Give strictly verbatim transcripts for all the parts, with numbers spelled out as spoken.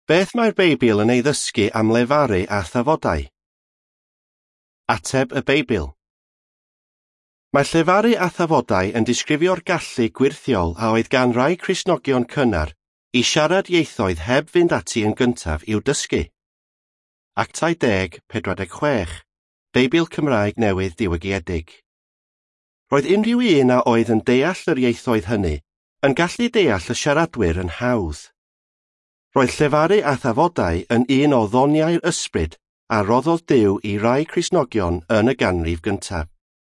Beth mae'r Beibl yn ei ddysgu am lefaru a thafodau? Ateb y Beibl. Mae llefaru a thafodau yn disgrifio'r gallu gwirthiol a oedd gan rai Cristnogion cynnar i siarad ieithoedd heb fynd ati yn gyntaf i'w dysgu. Actau deg, pedwar deg chwech, Beibl Cymraeg Newydd Diwygiedig. Roedd unrhyw un a oedd yn deall yr ieithoedd hynny yn gallu deall y siaradwyr yn hawdd. Roedd llefaru a thafodau yn un o ddoniau'r ysbryd a roddodd Duw i rai Cristnogion yn y ganrif gyntaf.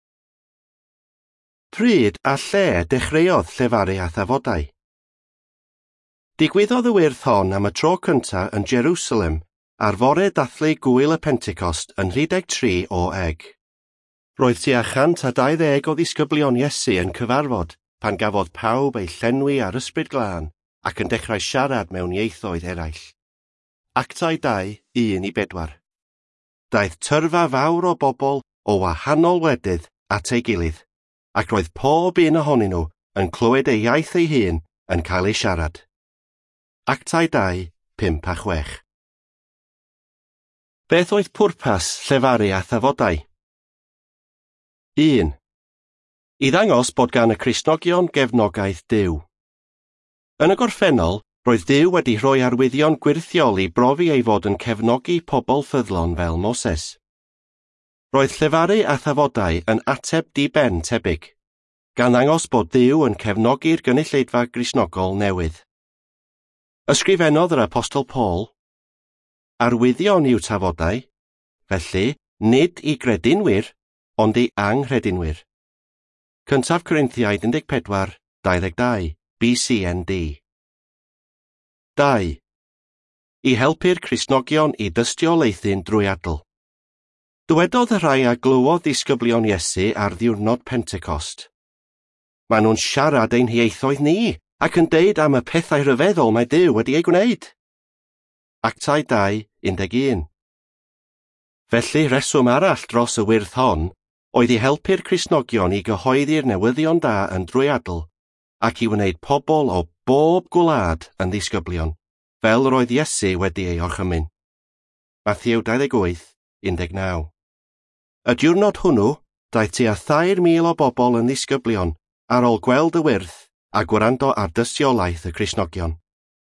Pryd a lle dechreuodd llefaru a thafodau? Digwyddodd y wyrth hon am y tro cyntaf yn Jerusalem ar fore dathlu gwyl y Pentecost yn rhif deg tri o eg. Roedd tua chant a dau ddeg o ddisgyblion Iesu yn cyfarfod pan gafodd pawb ei llenwi ar ysbryd glân ac yn dechrau siarad mewn ieithoedd eraill. Actau dau, un i bedwar. Daeth tyrfa fawr o bobl o wahanol wledydd at ei gilydd, ac roedd pob un ohonyn nhw yn clywed ei iaith ei hun yn cael ei siarad. Actau dau, pump a chwech. Beth oedd pwrpas llefaru a thafodau? un. I ddangos bod gan y Cristnogion gefnogaeth Duw. Yn y gorffennol, roedd Duw wedi rhoi arwyddion gwirthiol i brofi ei fod yn cefnogi pobl ffyddlon fel Moses. Roedd llefaru a thafodau yn ateb di-ben tebyg, gan ddangos bod Duw yn cefnogi'r gynulleidfa Gristnogol newydd. Ysgrifennodd yr apostol Paul, arwyddion i'w tafodau, felly nid i gredinwyr, ond i anghredinwyr. Cyntaf Corinthiaid un deg pedwar, dau ddeg dau, B C N D. dau. I helpu'r Cristnogion i dystio leithyn drwy adl. Dywedodd y rhai a glywodd ddisgyblion Iesu ar ddiwrnod Pentecost. Maen nhw'n siarad ein hieithoedd ni ac yn deud am y pethau rhyfeddol mae Duw wedi ei gwneud. Actau dau, un deg un. Felly reswm arall dros y wyrth hon oedd i helpu'r Cristnogion i gyhoeddi'r newyddion da yn drwy adl ac i wneud pobl o bob gwlad yn ddisgyblion, fel yr oedd Iesu wedi ei orchymyn. Mathew dau ddeg wyth, un deg naw. Y diwrnod hwnnw, daeth tua thair mil o bobl yn ddisgyblion ar ôl gweld y wyrth a gwrando ar dystiolaeth y Cristnogion.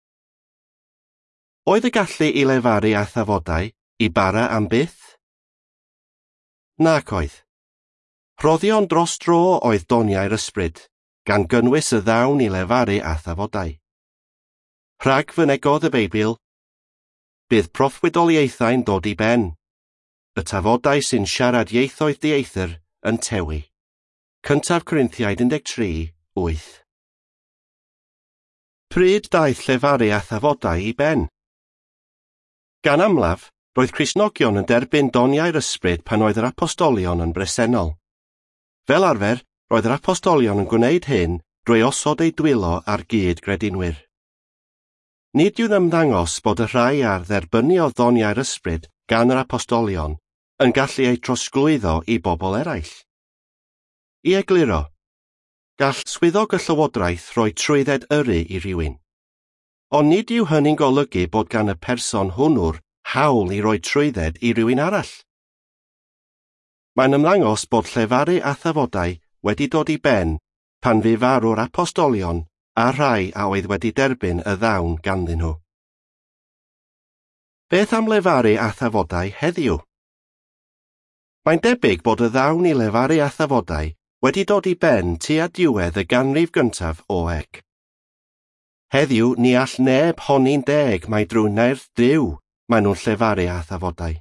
Oedd y gallu i lefaru a thafodau i bara am byth? Nac oedd. Rhoddion dros dro oedd doniau'r ysbryd, gan gynnwys y ddawn i lefaru a thafodau. Rhag fynegodd y Beibl, bydd proffwydoliaethau'n dod i ben, y tafodau sy'n siarad ieithoedd dieithr yn tewi. Cyntaf Corinthiaid un deg tri, wyth. Pryd daeth llefaru a thafodau i ben? Gan amlaf, roedd Cristnogion yn derbyn doniau'r ysbryd pan oedd yr apostolion yn bresennol. Fel arfer, roedd yr apostolion yn gwneud hyn drwy osod ei dwylo ar gyd gredinwyr. Nid yw'n ymddangos bod y rhai ar dderbynnu o ddoniau'r ysbryd gan yr apostolion yn gallu ei trosglwyddo i bobl eraill. I egluro, gall swyddog y llywodraeth roi trwydded yrru i rywun. Ond nid yw hynny'n golygu bod gan y person hwnnw'r hawl i roi trwydded i rywun arall. Mae'n ymddangos bod llefaru a thafodau wedi dod i ben pan fu farw'r apostolion a rhai a oedd wedi derbyn y ddawn ganddyn nhw. Beth am lefaru a thafodau heddiw? Mae'n debyg bod y ddawn i lefaru a thafodau wedi dod i ben tua diwedd y ganrif gyntaf o eg. Heddiw ni all neb honi'n deg mai drwy nerth Duw maen nhw'n llefaru a thafodau.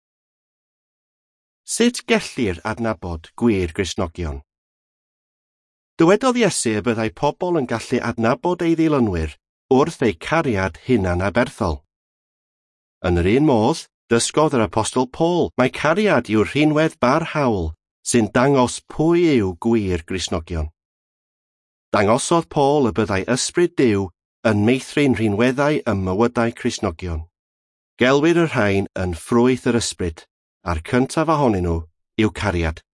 Sut gellir adnabod gwir Gristnogion? Dywedodd Iesu y byddai pobl yn gallu adnabod ei ddilynwyr wrth eu cariad hunan aberthol. Yn yr un modd, dysgodd yr apostol Paul mae cariad yw'r rhinwedd barhaol sy'n dangos pwy yw gwir Gristnogion. Dangosodd Paul y byddai ysbryd Duw yn meithrin rhinweddau ym mywydau Cristnogion. Gelwir y rhain yn ffrwyth yr ysbryd, a'r cyntaf ohonyn nhw yw cariad.